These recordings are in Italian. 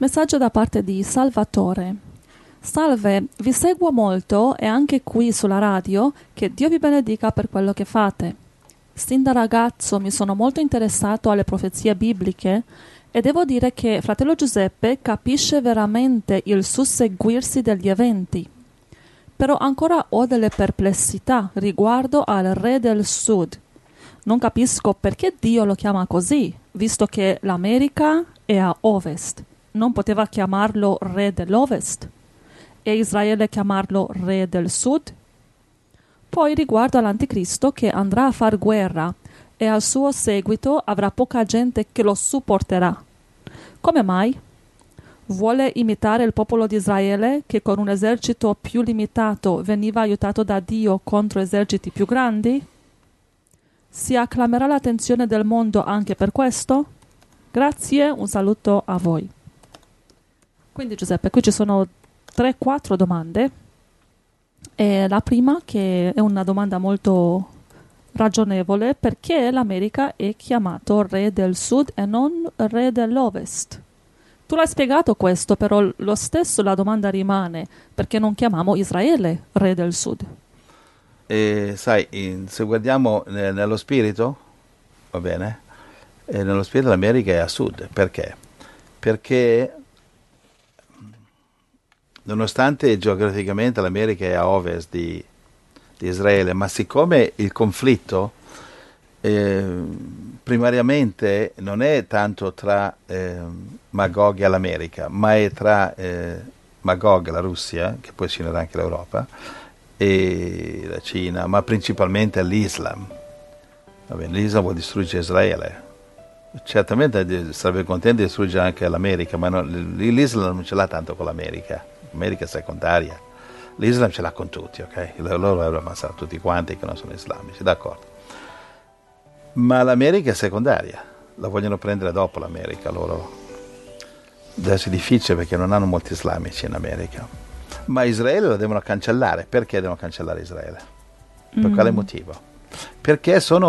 Messaggio da parte di Salvatore. Salve, vi seguo molto e anche qui sulla radio, che Dio vi benedica per quello che fate. Sin da ragazzo mi sono molto interessato alle profezie bibliche e devo dire che fratello Giuseppe capisce veramente il susseguirsi degli eventi. Però ancora ho delle perplessità riguardo al re del sud. Non capisco perché Dio lo chiama così, visto che l'America è a ovest. Non poteva chiamarlo re dell'ovest? E Israele chiamarlo re del sud? Poi riguardo all'anticristo che andrà a far guerra e al suo seguito avrà poca gente che lo supporterà. Come mai? Vuole imitare il popolo di Israele che con un esercito più limitato veniva aiutato da Dio contro eserciti più grandi? Si acclamerà l'attenzione del mondo anche per questo? Grazie, un saluto a voi. Quindi Giuseppe, qui ci sono 3-4 domande. E la prima, che è una domanda molto ragionevole, perché l'America è chiamato re del sud e non re dell'ovest? Tu l'hai spiegato questo, però lo stesso la domanda rimane, perché non chiamiamo Israele re del sud? Sai, se guardiamo nello spirito, va bene, nello spirito l'America è a sud. Perché? Perché nonostante geograficamente l'America è a ovest di Israele, ma siccome il conflitto primariamente non è tanto tra Magog e l'America, ma è tra Magog, la Russia, che poi si unirà anche l'Europa, e la Cina, ma principalmente l'Islam. Va bene, l'Islam vuole distruggere Israele. Certamente sarebbe contento di distruggere anche l'America, ma l'Islam non ce l'ha tanto con l'America. L'America è secondaria. L'Islam ce l'ha con tutti, ok? Loro avrebbero ammazzato tutti quanti che non sono islamici, d'accordo. Ma l'America è secondaria. La vogliono prendere dopo l'America, loro. Adesso è difficile perché non hanno molti islamici in America. Ma Israele lo devono cancellare. Perché devono cancellare Israele? Per quale motivo? Perché sono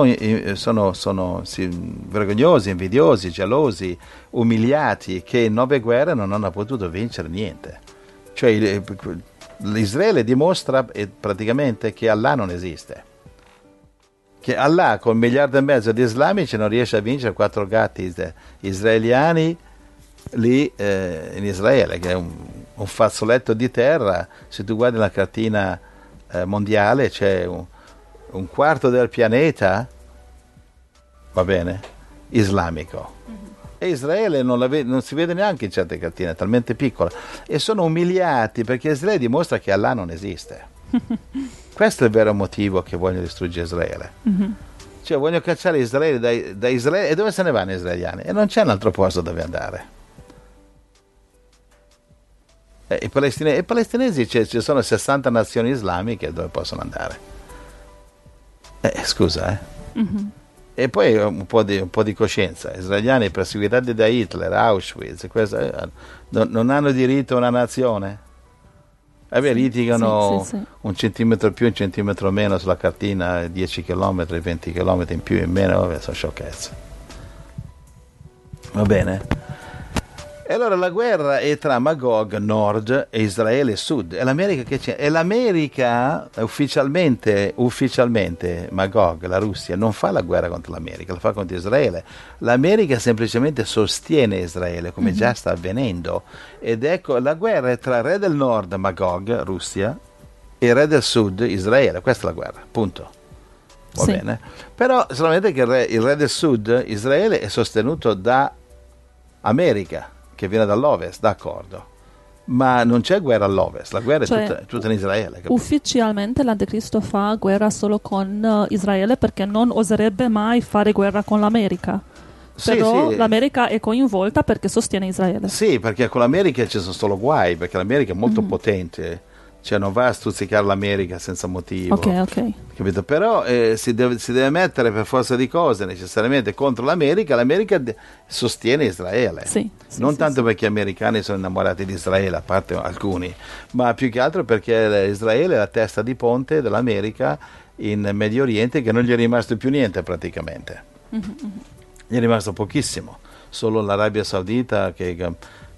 vergognosi, invidiosi, gelosi, umiliati, che in 9 guerre non hanno potuto vincere niente. Cioè l'Israele dimostra praticamente che Allah non esiste, che Allah con 1,5 miliardi di islamici non riesce a vincere 4 gatti israeliani lì in Israele, che è un fazzoletto di terra. Se tu guardi la cartina mondiale c'è un quarto del pianeta, va bene, islamico. E Israele non si vede neanche in certe cartine, è talmente piccola. E sono umiliati perché Israele dimostra che Allah non esiste. Questo è il vero motivo che vogliono distruggere Israele. Cioè vogliono cacciare Israele da Israele. E dove se ne vanno gli israeliani? E non c'è un altro posto dove andare. I palestinesi ci sono 60 nazioni islamiche dove possono andare. Scusa, E poi un po' di coscienza. Gli israeliani perseguitati da Hitler, Auschwitz, non hanno diritto a una nazione? Litigano sì. un centimetro più, un centimetro meno sulla cartina, 10 km, 20 km in più, in meno, sono sciocchezze. Va bene? E allora la guerra è tra Magog nord e Israele sud. E l'America che c'è? E l'America ufficialmente Magog, la Russia, non fa la guerra contro l'America, la fa contro Israele. L'America semplicemente sostiene Israele, come già sta avvenendo. Ed ecco, la guerra è tra il re del nord, Magog, Russia, e il re del sud, Israele. Questa è la guerra, punto. Va bene? Però solamente che il re del sud, Israele, è sostenuto da America, che viene dall'ovest, d'accordo, ma non c'è guerra all'ovest, la guerra è tutta in Israele. Capito? Ufficialmente l'anticristo fa guerra solo con Israele perché non oserebbe mai fare guerra con l'America. Però l'America è coinvolta perché sostiene Israele. Sì, perché con l'America ci sono solo guai, perché l'America è molto potente. Cioè non va a stuzzicare l'America senza motivo. Ok. Capito? Però si deve mettere per forza di cose necessariamente contro l'America. L'America sostiene Israele. Non tanto perché gli americani sono innamorati di Israele, a parte alcuni, ma più che altro perché Israele è la testa di ponte dell'America in Medio Oriente, che non gli è rimasto più niente praticamente. Gli è rimasto pochissimo. Solo l'Arabia Saudita che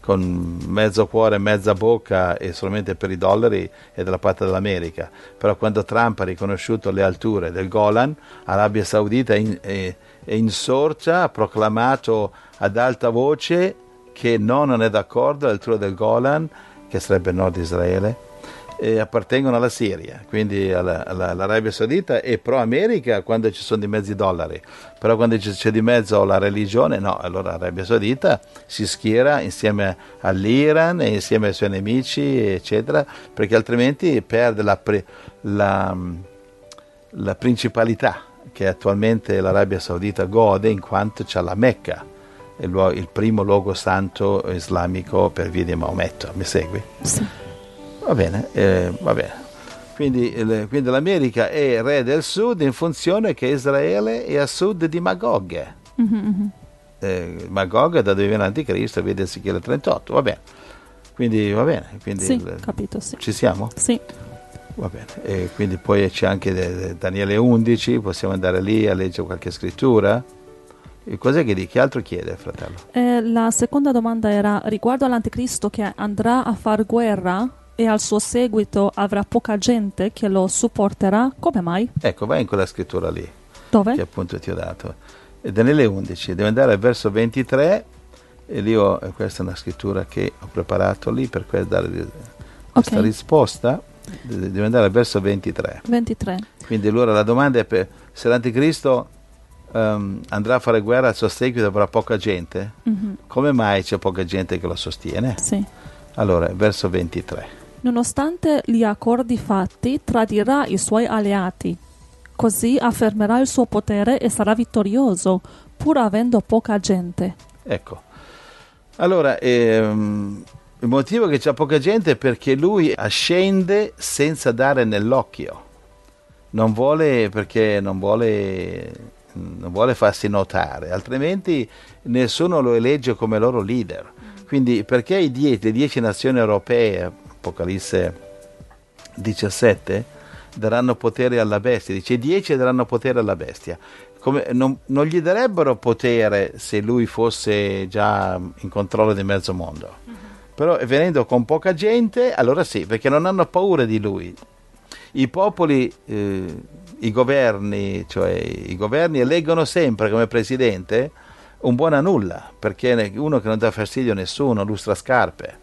con mezzo cuore, mezza bocca e solamente per i dollari è dalla parte dell'America. Però quando Trump ha riconosciuto le alture del Golan, Arabia Saudita è insorta, ha proclamato ad alta voce che non è d'accordo all'altura del Golan, che sarebbe il nord Israele, e appartengono alla Siria, quindi all'Arabia Saudita è pro America quando ci sono di mezzo i dollari, però quando c'è di mezzo la religione no, allora l'Arabia Saudita si schiera insieme all'Iran e insieme ai suoi nemici eccetera, perché altrimenti perde la principalità che attualmente l'Arabia Saudita gode, in quanto c'ha la Mecca, il primo luogo santo islamico per via di Maometto. Mi segui? Sì. Va bene. Quindi l'America è re del sud in funzione che Israele è a sud di Magog. Magog da dove viene l'anticristo, vede Ezechiele 38, va bene. Quindi va bene. Quindi sì, capito, sì. Ci siamo? Sì. Va bene. E quindi poi c'è anche Daniele 11, possiamo andare lì a leggere qualche scrittura. E cos'è che altro chiede, fratello? La seconda domanda era riguardo all'anticristo che andrà a far guerra e al suo seguito avrà poca gente che lo supporterà, come mai? Ecco, vai in quella scrittura lì. Dove? Che appunto ti ho dato. Daniele 11, deve andare al verso 23 e lì questa è una scrittura che ho preparato lì per dare questa risposta. Deve andare al verso 23. 23. Quindi allora la domanda è se l'anticristo andrà a fare guerra al suo seguito avrà poca gente? Come mai c'è poca gente che lo sostiene? Sì. Allora, verso 23. Nonostante gli accordi fatti, tradirà i suoi alleati. Così affermerà il suo potere e sarà vittorioso, pur avendo poca gente. Ecco. Allora, il motivo che c'è poca gente è perché lui ascende senza dare nell'occhio. Non vuole farsi notare, altrimenti nessuno lo elegge come loro leader. Quindi perché le 10 nazioni europee, Apocalisse 17, daranno potere alla bestia? Dice i 10 daranno potere alla bestia. Non gli darebbero potere se lui fosse già in controllo di mezzo mondo. Però venendo con poca gente, allora sì, perché non hanno paura di lui. I popoli, i governi eleggono sempre come presidente un buon a nulla, perché uno che non dà fastidio a nessuno, lustra scarpe.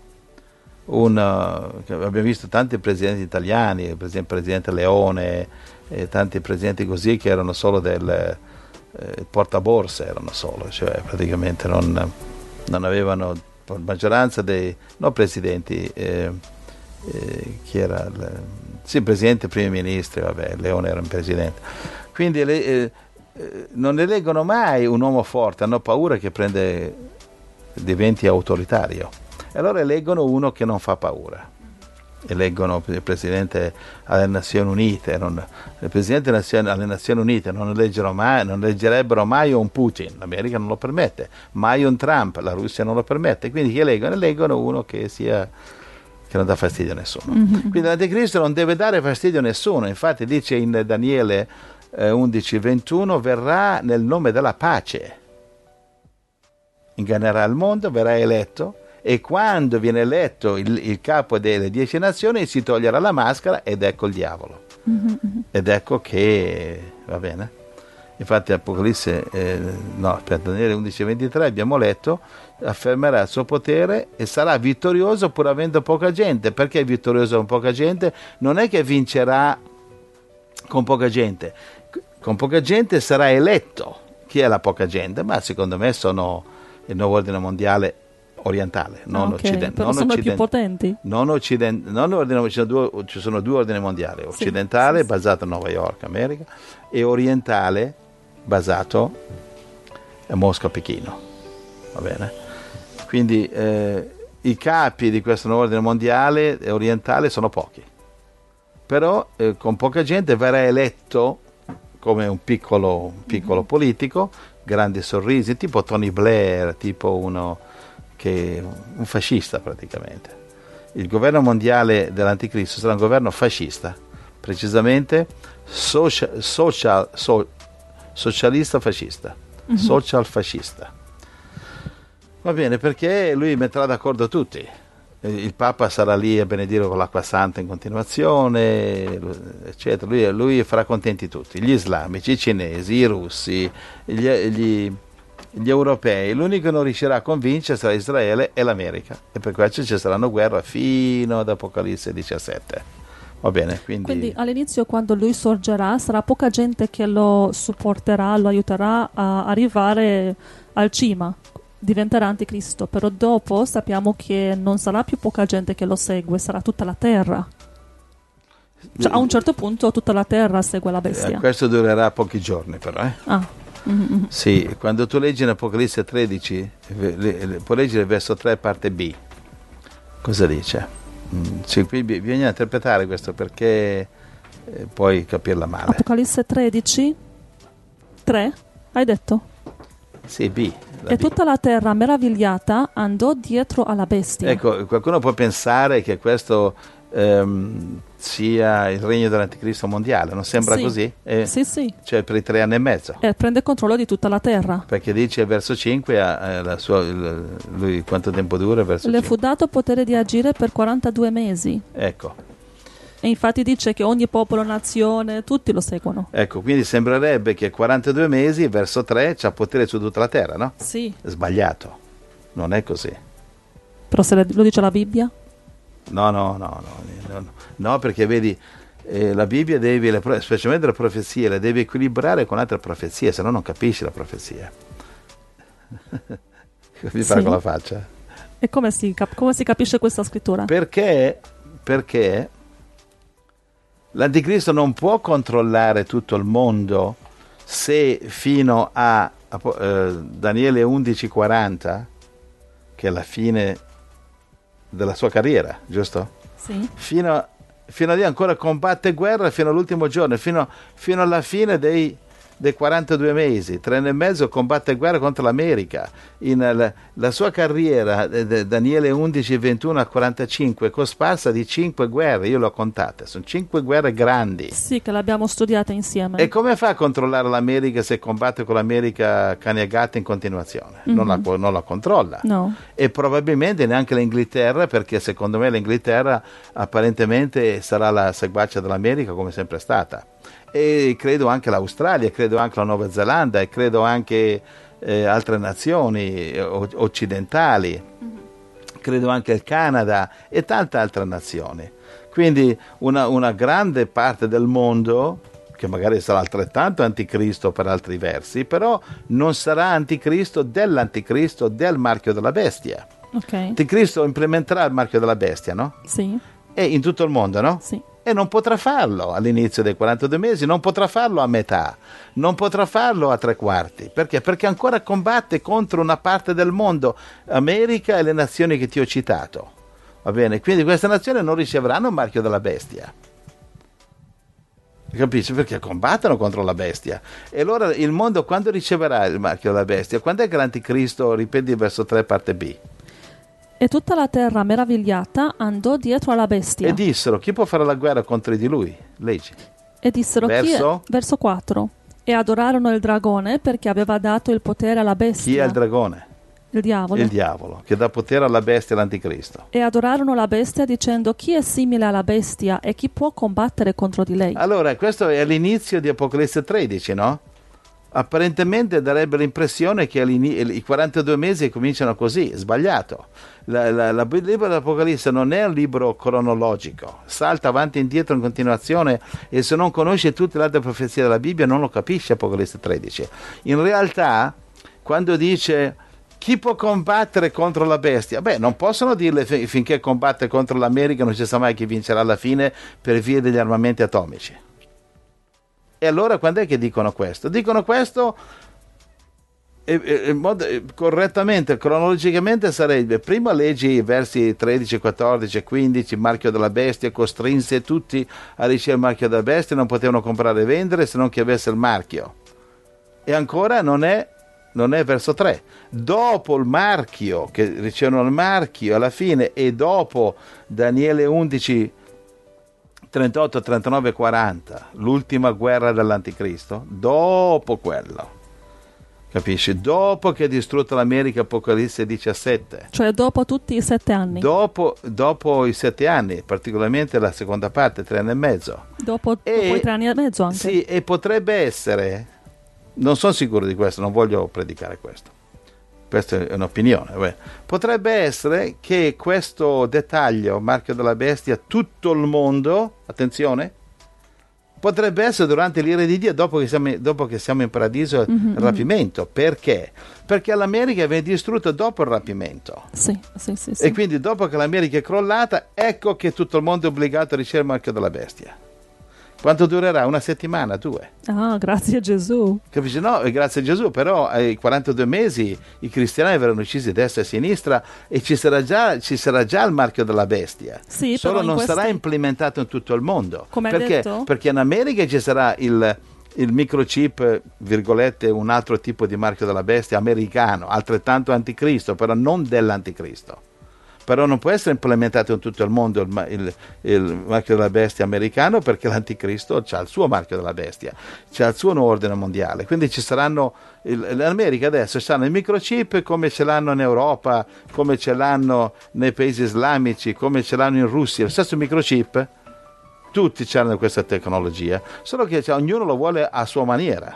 Abbiamo visto tanti presidenti italiani, per esempio il presidente Leone, tanti presidenti così che erano solo del portaborse, erano solo, cioè praticamente non avevano maggioranza dei presidenti, chi era presidente e primi ministri, Leone era un presidente, quindi non eleggono mai un uomo forte, hanno paura che diventi autoritario, e allora eleggono uno che non fa paura. Eleggono il presidente alle Nazioni Unite, il presidente alle Nazioni Unite non eleggerebbero mai un Putin, l'America non lo permette, mai un Trump, la Russia non lo permette, quindi chi eleggono uno che non dà fastidio a nessuno. Quindi l'anticristo non deve dare fastidio a nessuno, infatti dice in Daniele 11:21 verrà nel nome della pace, ingannerà il mondo, verrà eletto, e quando viene eletto il capo delle 10 nazioni si toglierà la maschera ed ecco il diavolo. Ed ecco che va bene. Infatti Apocalisse Daniele 11:23 abbiamo letto, affermerà il suo potere e sarà vittorioso pur avendo poca gente. Perché è vittorioso con poca gente? Non è che vincerà con poca gente sarà eletto. Chi è la poca gente? Ma secondo me sono il nuovo ordine mondiale orientale, non occidentale. Però sono i più potenti. Ci sono due ordini mondiali, occidentale basato a New York, America, e orientale basato a Mosca, Pechino. Va bene? Quindi i capi di questo nuovo ordine mondiale orientale sono pochi. Però con poca gente verrà eletto come un piccolo politico, grandi sorrisi, tipo Tony Blair, tipo un fascista praticamente. Il governo mondiale dell'anticristo sarà un governo fascista, precisamente socialista fascista, social fascista. Va bene, perché lui metterà d'accordo tutti. Il Papa sarà lì a benedire con l'acqua santa in continuazione, eccetera. Lui farà contenti tutti, gli islamici, i cinesi, i russi, gli europei. L'unico che non riuscirà a convincere sarà Israele e l'America, e per questo ci saranno guerre fino ad Apocalisse 17. Va bene, quindi all'inizio, quando lui sorgerà, sarà poca gente che lo supporterà, lo aiuterà a arrivare al cima, diventerà anticristo, però dopo sappiamo che non sarà più poca gente che lo segue, sarà tutta la terra. Cioè, a un certo punto tutta la terra segue la bestia. Questo durerà pochi giorni però. Mm-hmm. Sì, quando tu leggi in Apocalisse 13, puoi leggere il verso 3 parte B. Cosa dice? Sì, qui bisogna interpretare questo perché puoi capirla male. Apocalisse 13, 3, hai detto? Sì, B. E tutta la terra meravigliata andò dietro alla bestia. Ecco, qualcuno può pensare che questo sia il regno dell'anticristo mondiale, non sembra così? Sì. Cioè per i 3 anni e mezzo. E prende controllo di tutta la terra. Perché dice verso 5, lui quanto tempo dura? Verso Le 5. fu dato potere di agire per 42 mesi. Ecco. E infatti dice che ogni popolo, nazione, tutti lo seguono. Ecco, quindi sembrerebbe che 42 mesi, verso 3, c'ha potere su tutta la terra, no? Sì. Sbagliato. Non è così. Però se lo dice la Bibbia? No, perché vedi, la Bibbia specialmente le profezie, le devi equilibrare con altre profezie, se no non capisci la profezia. Mi fare con la faccia. E come si capisce questa scrittura? Perché l'anticristo non può controllare tutto il mondo se fino a Daniele 11:40, che è la fine della sua carriera, giusto? Sì. Fino a lì ancora combatte guerra fino all'ultimo giorno, fino alla fine dei 42 mesi, 3 anni e mezzo combatte guerra contro l'America. La sua carriera, Daniele 11, 21 a 45, è cosparsa di 5 guerre, io l'ho contate, sono 5 guerre grandi. Sì, che l'abbiamo studiata insieme. E come fa a controllare l'America se combatte con l'America cani e gatti in continuazione? Non la controlla. No. E probabilmente neanche l'Inghilterra, perché secondo me l'Inghilterra apparentemente sarà la seguace dell'America come sempre è stata. E credo anche l'Australia, credo anche la Nuova Zelanda e credo anche altre nazioni occidentali, credo anche il Canada e tante altre nazioni. Quindi una grande parte del mondo, che magari sarà altrettanto anticristo per altri versi, però non sarà anticristo dell'anticristo del marchio della bestia. Okay. Anticristo implementerà il marchio della bestia, no? Sì. E in tutto il mondo, no? Sì. E non potrà farlo all'inizio dei 42 mesi, non potrà farlo a metà, non potrà farlo a 3/4. Perché? Perché ancora combatte contro una parte del mondo, America e le nazioni che ti ho citato. Va bene? Quindi queste nazioni non riceveranno il marchio della bestia. Capisci? Perché combattono contro la bestia. E allora il mondo quando riceverà il marchio della bestia? Quando è che l'anticristo, ripeti il verso 3 parte B? E tutta la terra meravigliata andò dietro alla bestia. E dissero, chi può fare la guerra contro di lui? Leggi. E dissero, verso 4. E adorarono il dragone perché aveva dato il potere alla bestia. Chi è il dragone? Il diavolo. Il diavolo, che dà potere alla bestia e all'anticristo. E adorarono la bestia dicendo, chi è simile alla bestia e chi può combattere contro di lei? Allora, questo è l'inizio di Apocalisse 13, no? Apparentemente darebbe l'impressione che i 42 mesi cominciano così, sbagliato. Il libro dell'Apocalisse non è un libro cronologico, salta avanti e indietro in continuazione e se non conosce tutte le altre profezie della Bibbia non lo capisce Apocalisse 13. In realtà, quando dice chi può combattere contro la bestia? Beh, non possono dirle finché combatte contro l'America non si sa mai chi vincerà alla fine per via degli armamenti atomici. E allora quando è che dicono questo? Dicono questo correttamente, cronologicamente sarebbe: prima leggi i versi 13, 14 e 15, il marchio della bestia costrinse tutti a ricevere il marchio della bestia, non potevano comprare e vendere se non chi avesse il marchio. E ancora non è verso 3. Dopo il marchio, che ricevono il marchio alla fine, e dopo Daniele 11, 38, 39 e 40, l'ultima guerra dell'anticristo, dopo quello, capisci? Dopo che ha distrutto l'America, Apocalisse 17. Cioè dopo tutti i 7 anni. Dopo i 7 anni, particolarmente la seconda parte, 3 anni e mezzo. Dopo i 3 anni e mezzo anche. Sì, e potrebbe essere, non sono sicuro di questo, non voglio predicare questo. Questa è un'opinione. Potrebbe essere che questo dettaglio, marchio della bestia, tutto il mondo, attenzione, potrebbe essere durante l'ira di Dio, dopo che siamo in paradiso, il rapimento. Perché? Perché l'America viene distrutta dopo il rapimento. Sì. E quindi dopo che l'America è crollata, ecco che tutto il mondo è obbligato a ricevere il marchio della bestia. Quanto durerà? 1 settimana, 2? Ah, grazie a Gesù. Capisci? No, grazie a Gesù, però ai 42 mesi i cristiani verranno uccisi a destra e a sinistra e ci sarà già il marchio della bestia. Sì, solo però non sarà implementato in tutto il mondo. Come hai perché? detto? Perché in America ci sarà il microchip, virgolette, un altro tipo di marchio della bestia americano, altrettanto anticristo, però non dell'anticristo. Però non può essere implementato in tutto il mondo il marchio della bestia americano, perché l'anticristo ha il suo marchio della bestia, c'ha il suo ordine mondiale. Quindi ci saranno in America adesso c'hanno i microchip come ce l'hanno in Europa, come ce l'hanno nei paesi islamici, come ce l'hanno in Russia, lo stesso microchip, tutti hanno questa tecnologia, solo che ognuno lo vuole a sua maniera.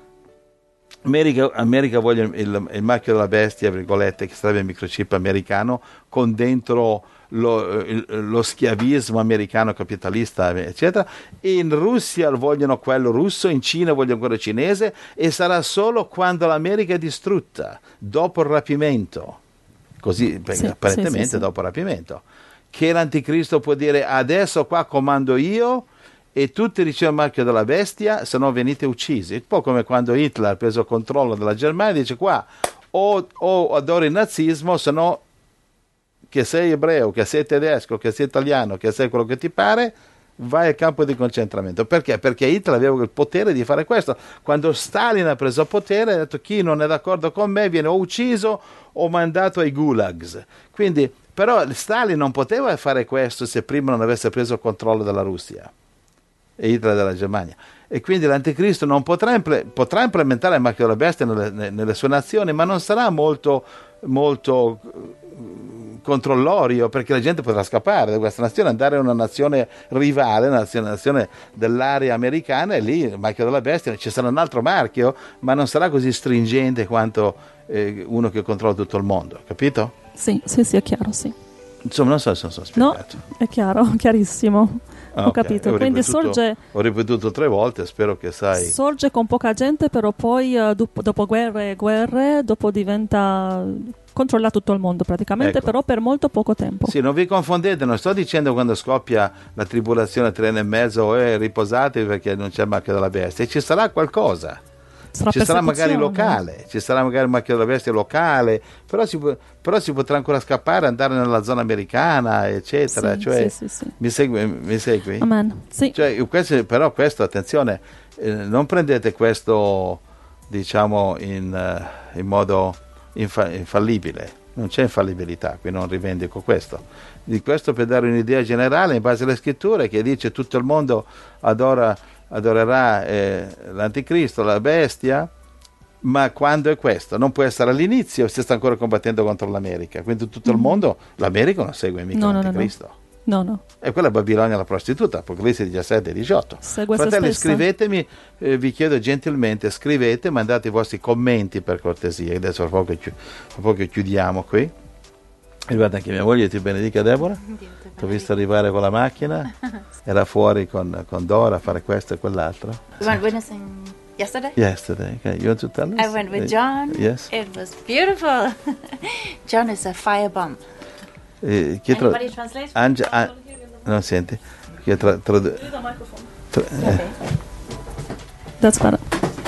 America vuole il marchio della bestia, virgolette, che sarebbe il microchip americano, con dentro lo schiavismo americano capitalista, eccetera. In Russia vogliono quello russo, in Cina vogliono quello cinese, e sarà solo quando l'America è distrutta, dopo il rapimento, così apparentemente dopo il rapimento, che l'anticristo può dire: adesso qua comando io, e tutti ricevono il marchio della bestia, se no venite uccisi. Un po' come quando Hitler ha preso il controllo della Germania, dice: qua o adori il nazismo, se no, che sei ebreo, che sei tedesco, che sei italiano, che sei quello che ti pare, vai al campo di concentramento. Perché? Perché Hitler aveva il potere di fare questo. Quando Stalin ha preso il potere, ha detto: chi non è d'accordo con me viene o ucciso o mandato ai gulags. Quindi, però Stalin non poteva fare questo se prima non avesse preso il controllo della Russia e Hitler della Germania. E quindi l'anticristo non potrà implementare il marchio della bestia nelle sue nazioni, ma non sarà molto controllorio, perché la gente potrà scappare da questa nazione, andare a una nazione rivale, una nazione dell'area americana, e lì il marchio della bestia ci sarà un altro marchio, ma non sarà così stringente quanto uno che controlla tutto il mondo, capito? Sì, è chiaro, sì. Insomma, non so se sono spiegato. No, è chiaro, chiarissimo. Ho capito. Quindi ho ripetuto 3 volte, spero che sai. Sorge con poca gente, però poi dopo guerre, dopo diventa controlla tutto il mondo praticamente, ecco. Però per molto poco tempo. Sì, non vi confondete, non sto dicendo quando scoppia la tribolazione 3 anni e mezzo, riposatevi perché non c'è il marchio della bestia, ci sarà qualcosa. Ci sarà magari locale, ci sarà magari il marchio della bestia locale, però si potrà ancora scappare, andare nella zona americana, eccetera. Sì, cioè, sì. Mi segui? Amen. Sì. Cioè, questo, attenzione, non prendete questo, diciamo, in modo infallibile. Non c'è infallibilità, qui non rivendico questo. Di questo per dare un'idea generale in base alle scritture, che dice tutto il mondo adorerà l'anticristo, la bestia, ma quando è questo? Non può essere all'inizio, si sta ancora combattendo contro l'America, quindi tutto il mondo, l'America non segue mica l'anticristo. No. E quella è Babilonia la prostituta, Apocalisse 17 e 18. Fratelli, scrivetemi, vi chiedo gentilmente, scrivete, mandate i vostri commenti per cortesia. Adesso fra poco chiudiamo qui. E guarda anche mia moglie, ti benedica Deborah. Ti ho visto arrivare con la macchina, era fuori con Dora a fare questo e quell'altro. You went witnessing yesterday? Yesterday, okay. You want to tell us? I went with John. Yes. It was beautiful. John is a firebomb. Anybody translate? Non senti? That's better.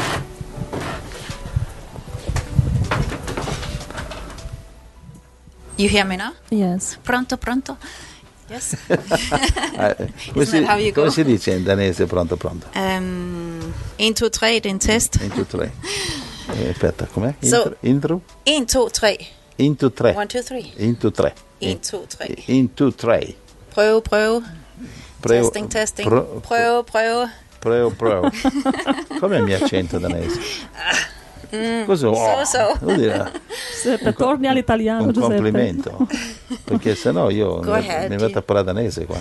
You hear me now? Yes. Pronto? Yes. Come si dice in danese pronto? 1, 2, 3, det er en test. 1, 2, 3. Aspetta, com'è? Intro? 1, 2, 3. 1, 2, 3. 1, 2, 3. 1, 2, 3. 1, 2, 3. 1, 2, 3. Prøve. Testing. Prøve. Prøve. Com'è il mio accento danese? Cosa? Se torni all'italiano, un Giuseppe. complimento, perché sennò io mi metto a parlare danese qua.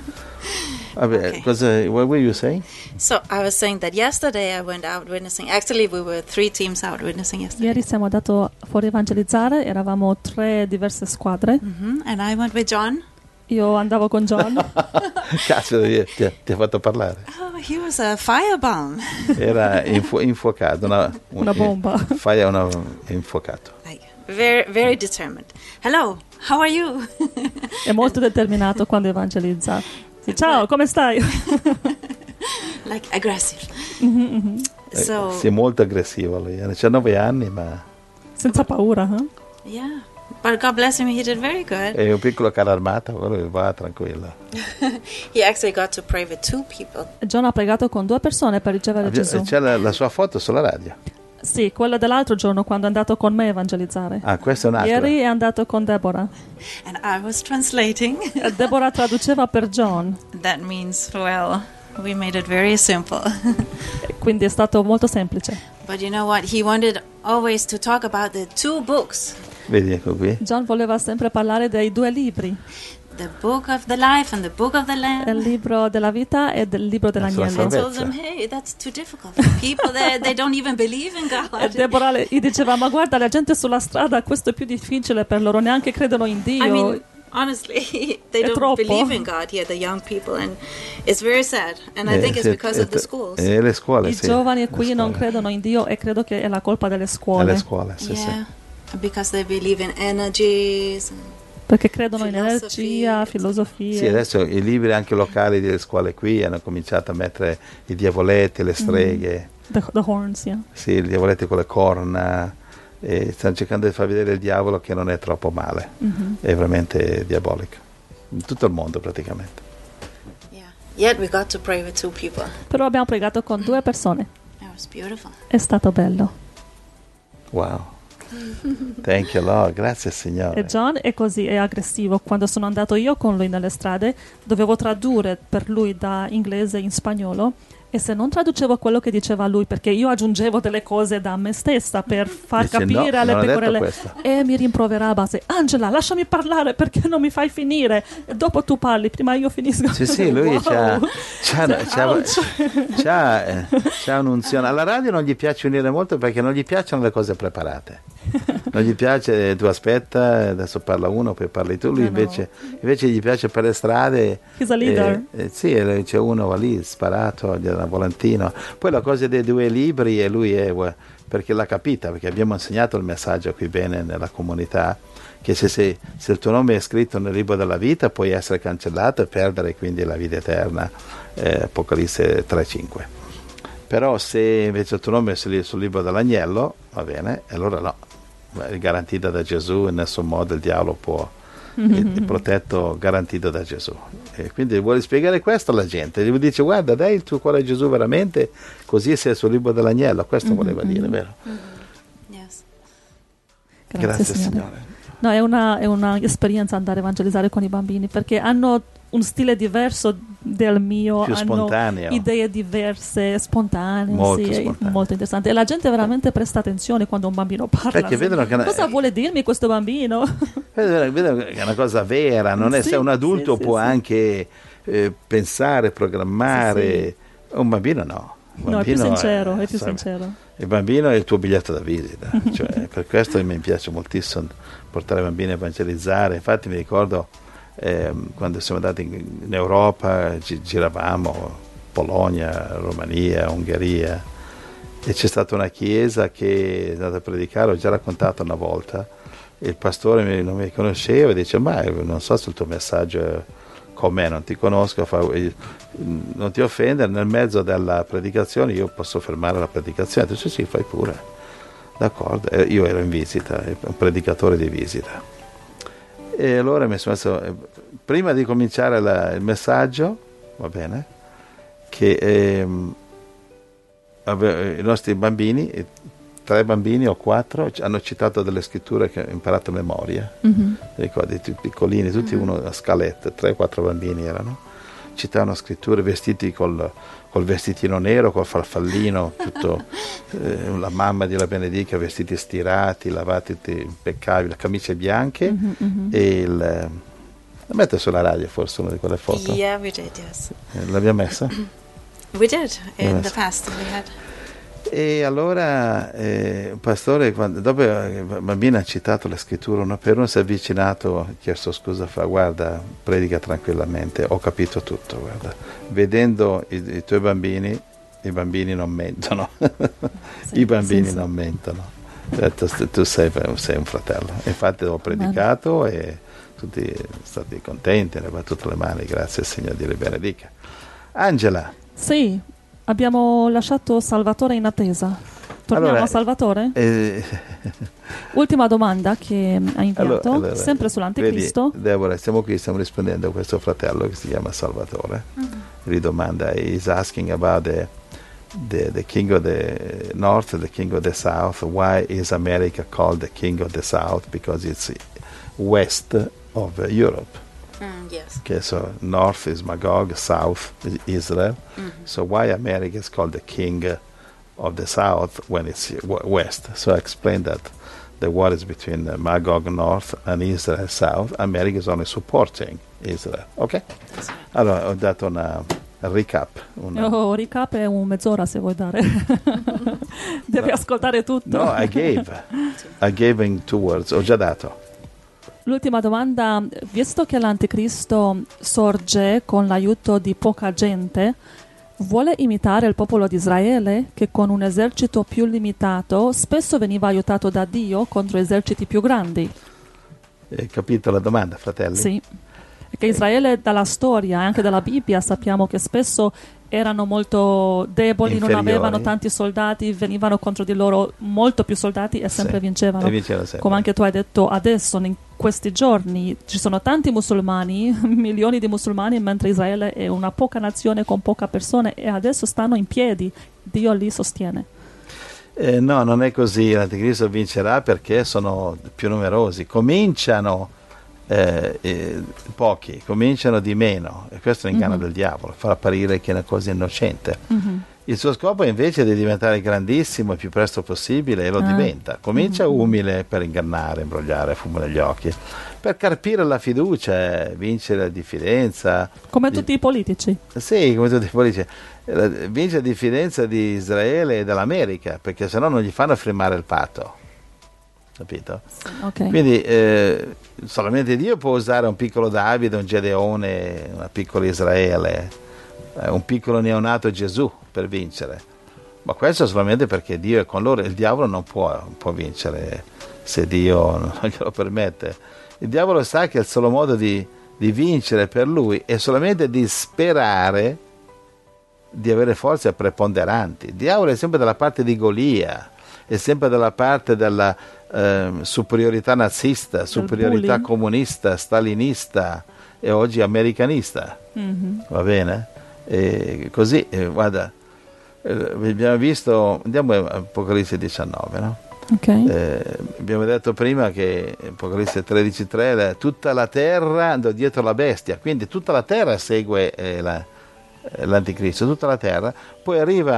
Vabbè, Okay. what were you saying? So I was saying that yesterday I went out witnessing. Actually, we were 3 teams out witnessing yesterday. Ieri siamo andati fuori a evangelizzare, eravamo 3 diverse squadre. And I went with John. Io andavo con John. Cazzo, ti ha fatto parlare. Oh, he was a firebomb. Era infuocato, Una bomba. Infuocato. Like, very, very determined. Hello, how are you? È molto determinato quando evangelizza. Sì, ciao, come stai? Like aggressive. So Sì, è molto aggressivo lui, ha 19 anni, ma Senza paura, yeah, but God bless him, he did very good. è un piccolo carro armato, quello va tranquillo. He actually got to pray with 2 people. John ha pregato con 2 persone per ricevere Gesù. C'è la sua foto sulla radio. Sì, quella dell'altro giorno quando è andato con me a evangelizzare. Ah, questa è un'altra. Ieri è andato con Deborah. And I was translating. E Deborah traduceva per John, That means, well, we made it very simple. quindi è stato molto semplice. But you know what? He wanted always to talk about the 2 books. Vedi, ecco qui. John voleva sempre parlare dei 2 libri, The book of the life and the book of the il lamb. libro della vita e del libro Sulla I dell'agnello. salvezza. told them, hey, that's too difficult for people. They don't even believe in E God. Deborah gli diceva, ma guarda, la gente sulla strada, questo è più difficile per loro, neanche credono in Dio. I mean, honestly, they È don't troppo. believe in God here, the young people, and it's very sad. And I think it's because of the schools. Le scuole, I sì. giovani qui Le non scuole. credono in Dio e credo che è la colpa delle Le scuole, scuole, sì, sì. Yeah, because they believe in energies. And perché credono in Filosofie. energia, filosofie. Sì, adesso i libri anche locali delle scuole qui hanno cominciato a mettere i diavoletti, le streghe, The Horns, yeah. sì, i diavoletti con le corna, e stanno cercando di far vedere il diavolo che non è troppo male, è veramente diabolico, in tutto il mondo praticamente. yeah, yet we got to pray with 2 people. Però abbiamo pregato con 2 persone, It was beautiful. è stato bello. Wow, thank you Lord, grazie E Signore. John è così, è aggressivo. Quando sono andato io con lui nelle strade, dovevo tradurre per lui da inglese in spagnolo, e se non traducevo quello che diceva lui, perché io aggiungevo delle cose da me stessa per far Dice, capire no, alle non ho detto pecorelle, questo. e mi rimproverava, Angela, lasciami parlare perché non mi fai finire, e dopo tu parli, prima io finisco. Sì, sì, lui Wow. c'ha un'unzione. Alla radio non gli piace unire molto perché non gli piacciono le cose preparate. Non gli piace, tu aspetta, adesso parla uno, poi parli tu. Lui No. invece gli piace per le strade. He's a leader. Sì, c'è uno va lì sparato, gli dà un volantino. Poi la cosa dei 2 libri, e lui perché l'ha capita, perché abbiamo insegnato il messaggio qui bene nella comunità, che se il tuo nome è scritto nel libro della vita puoi essere cancellato e perdere quindi la vita eterna, Apocalisse 3:5. Però se invece il tuo nome è sul libro dell'agnello, va bene, allora no, è garantita da Gesù, in nessun modo il diavolo può, è protetto, garantito da Gesù. E quindi vuole spiegare questo alla gente, gli dice guarda, dai il tuo cuore a Gesù veramente, così sei sul libro dell'agnello, questo voleva dire, vero? Yes. Grazie Signore. No, è una esperienza andare a evangelizzare con i bambini, perché hanno un stile diverso del mio, Più hanno spontaneo. idee diverse, spontanee, Molto sì, spontaneo. molto interessante. E la gente veramente presta attenzione quando un bambino parla. Perché vedono che cosa vuole dirmi questo bambino? Vedo che è una cosa vera, non è Sì, se un adulto sì, può sì. anche pensare, programmare, un bambino no. Un No, è più bambino sincero, è più sai, sincero. Il bambino è il tuo biglietto da visita, cioè, per questo mi piace moltissimo portare i bambini a evangelizzare. Infatti mi ricordo quando siamo andati in Europa, giravamo Polonia, Romania, Ungheria, e c'è stata una chiesa che è andata a predicare, ho già raccontato una volta, e il pastore non mi conosceva e dice ma non so se il tuo messaggio è con me, non ti conosco, non ti offendere, nel mezzo della predicazione io posso fermare la predicazione. Dice sì, fai pure, d'accordo. Io ero in visita, un predicatore di visita, e allora mi sono messo, prima di cominciare il messaggio, va bene, che i nostri bambini, 3 bambini o 4 hanno citato delle scritture che ho imparato a memoria. Ricordi, piccolini, tutti uno a scalette, 3-4 bambini erano, citavano scritture, vestiti col vestitino nero, col farfallino, tutto, la mamma di La Benedica, vestiti stirati, lavati impeccabili, le camicie bianche, e la mette sulla radio forse una di quelle foto? Yeah, we did, yes. L'abbiamo messa? We did, in the past we had. E allora un pastore, dopo che la bambina ha citato le scritture uno per uno, si è avvicinato, ha chiesto scusa, fa: guarda, predica tranquillamente, ho capito tutto, guarda, vedendo i tuoi bambini, i bambini non mentono. Sì, i bambini non mentono. Ho detto, tu sei un fratello. Infatti ho predicato e tutti sono stati contenti, hanno battuto le mani, grazie al Signore, Dio li benedica. Angela. Sì, abbiamo lasciato Salvatore in attesa. Torniamo a Salvatore? Ultima domanda che ha inviato, allora, sempre sull'Anticristo. Vedi, Deborah, siamo qui, stiamo rispondendo a questo fratello che si chiama Salvatore. Ridomanda, he's asking about the king of the north, the king of the south. Why is America called the king of the south? Because it's west of Europe. Yes. Okay, so north is Magog, south is Israel. So why America is called the king of the south when it's west? So I explained that the war is between Magog north and Israel south. America is only supporting Israel. Ok? Allora ho dato una recap. Recap è mezz'ora se vuoi dare. Devi ascoltare tutto. No, I gave in 2 words. Ho già dato. L'ultima domanda, visto che l'Anticristo sorge con l'aiuto di poca gente, vuole imitare il popolo di Israele, che con un esercito più limitato spesso veniva aiutato da Dio contro eserciti più grandi? Hai capito la domanda, fratelli? Sì, perché Israele dalla storia e anche dalla Bibbia sappiamo che spesso erano molto deboli, inferiori, non avevano tanti soldati, venivano contro di loro molto più soldati e sempre vincevano. Sempre. Come anche tu hai detto adesso, in questi giorni ci sono tanti musulmani, milioni di musulmani, mentre Israele è una poca nazione con poche persone e adesso stanno in piedi. Dio li sostiene. No, non è così. L'Anticristo vincerà perché sono più numerosi. Cominciano pochi, cominciano di meno, e questo è l'inganno del diavolo, far apparire che è una cosa innocente. Il suo scopo invece è di diventare grandissimo il più presto possibile, e lo diventa. Comincia umile per ingannare, imbrogliare, fumo negli occhi, per carpire la fiducia, vincere la diffidenza. Come tutti i politici. Sì, come tutti i politici. Vince la diffidenza di Israele e dell'America, perché sennò non gli fanno firmare il patto. Capito? Okay. Quindi solamente Dio può usare un piccolo Davide, un Gedeone, una piccola Israele, un piccolo neonato Gesù per vincere, ma questo solamente perché Dio è con loro. Il diavolo non può vincere se Dio non glielo permette. Il diavolo sa che il solo modo di vincere per lui è solamente di sperare di avere forze preponderanti. Il diavolo è sempre dalla parte di Golia, è sempre dalla parte della superiorità nazista, superiorità comunista, stalinista e oggi americanista. Va bene? E così, guarda, abbiamo visto, andiamo a Apocalisse 19, no? Okay. Abbiamo detto prima che Apocalisse 13:3 tutta la terra andò dietro la bestia, quindi tutta la terra segue l'Anticristo, tutta la terra. Poi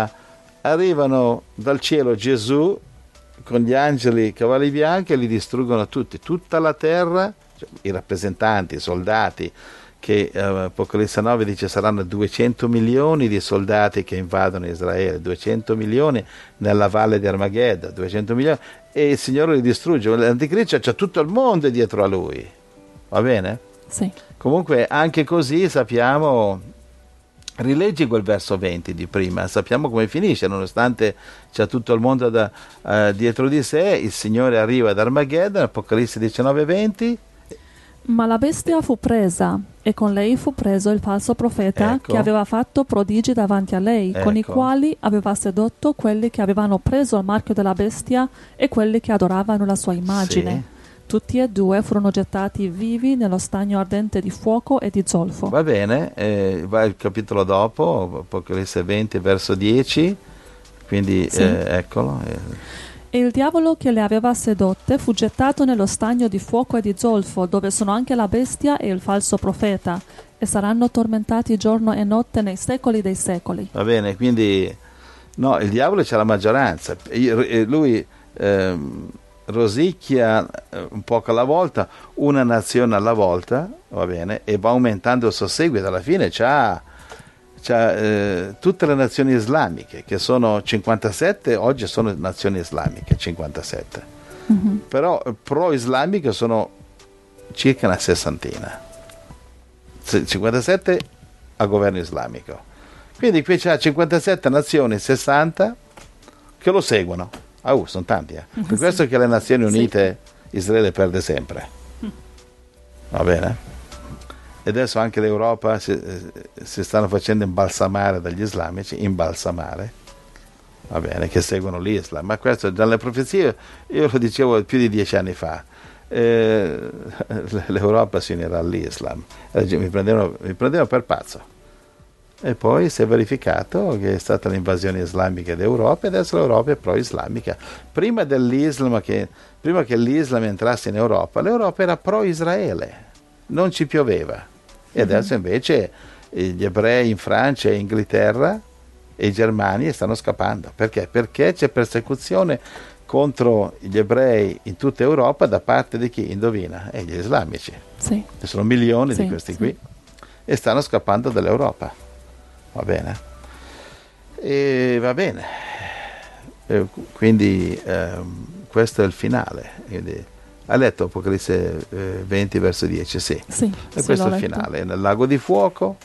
arrivano dal cielo Gesù con gli angeli cavalli bianchi e li distruggono tutti, tutta la terra, cioè, i rappresentanti, i soldati, che Apocalisse 9 dice saranno 200 milioni di soldati che invadono Israele, 200 milioni nella valle di Armageddon, 200 milioni, e il Signore li distrugge. L'Anticristo c'è tutto il mondo dietro a lui, va bene? Sì. Comunque anche così sappiamo. Rileggi quel verso 20 di prima, sappiamo come finisce, nonostante c'è tutto il mondo dietro di sé, il Signore arriva ad Armageddon, Apocalisse 19:20. Ma la bestia fu presa, e con lei fu preso il falso profeta, che aveva fatto prodigi davanti a lei, con i quali aveva sedotto quelli che avevano preso il marchio della bestia e quelli che adoravano la sua immagine. Sì. Tutti e due furono gettati vivi nello stagno ardente di fuoco e di zolfo. Va bene, va il capitolo dopo, Apocalisse 20, verso 10, quindi sì. Eccolo. E il diavolo che le aveva sedotte fu gettato nello stagno di fuoco e di zolfo, dove sono anche la bestia e il falso profeta, e saranno tormentati giorno e notte nei secoli dei secoli. Va bene, quindi no, il diavolo c'è la maggioranza. Lui rosicchia un poco alla volta, una nazione alla volta, va bene, e va aumentando il suo seguito. Alla fine c'ha tutte le nazioni islamiche, che sono 57, oggi sono nazioni islamiche, 57. Mm-hmm. Però pro-islamiche sono circa una sessantina. 57 a governo islamico. Quindi qui c'ha 57 nazioni, 60 che lo seguono. Sono tanti. Per questo che le Nazioni Unite, Israele perde sempre. Va bene? E adesso anche l'Europa si stanno facendo imbalsamare dagli islamici, va bene, che seguono l'Islam. Ma questo dalle profezie, io lo dicevo più di 10 anni fa, l'Europa si unirà all'Islam. Mi prendevano per pazzo. E poi si è verificato che è stata l'invasione islamica d'Europa e adesso l'Europa è pro-islamica. Prima che l'Islam entrasse in Europa, l'Europa era pro-Israele, non ci pioveva. E adesso invece gli ebrei in Francia e Inghilterra e Germania stanno scappando. Perché? Perché c'è persecuzione contro gli ebrei in tutta Europa da parte di chi? Indovina? Gli islamici. Sì. Ci sono milioni di questi qui e stanno scappando dall'Europa. Va bene? E va bene. Quindi questo è il finale. Quindi, ha letto Apocalisse 20 verso 10? Sì. E questo è il finale. Nel lago di fuoco.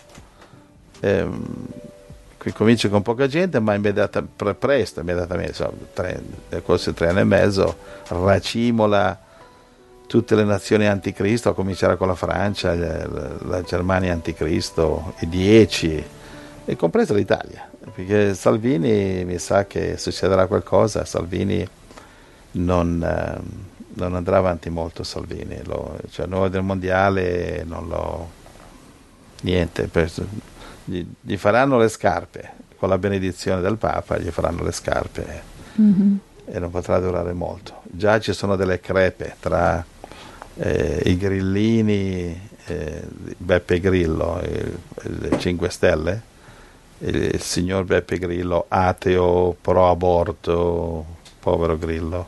Qui comincia con poca gente, ma immediatamente, forse 3 anni e mezzo, racimola tutte le nazioni anticristo, a cominciare con la Francia, la Germania anticristo, i 10, e compresa l'Italia, perché Salvini, mi sa che succederà qualcosa. Salvini non andrà avanti molto. Salvini, l'ordine mondiale niente. Gli faranno le scarpe, con la benedizione del Papa gli faranno le scarpe, e non potrà durare molto. Già ci sono delle crepe tra i grillini, Beppe Grillo, il 5 Stelle, il signor Beppe Grillo, ateo, pro aborto, povero Grillo.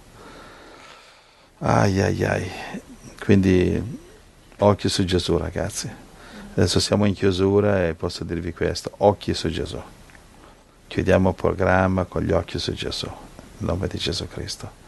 Quindi occhi su Gesù, ragazzi. Adesso siamo in chiusura e posso dirvi questo: occhi su Gesù. Chiudiamo il programma con gli occhi su Gesù, nel nome di Gesù Cristo.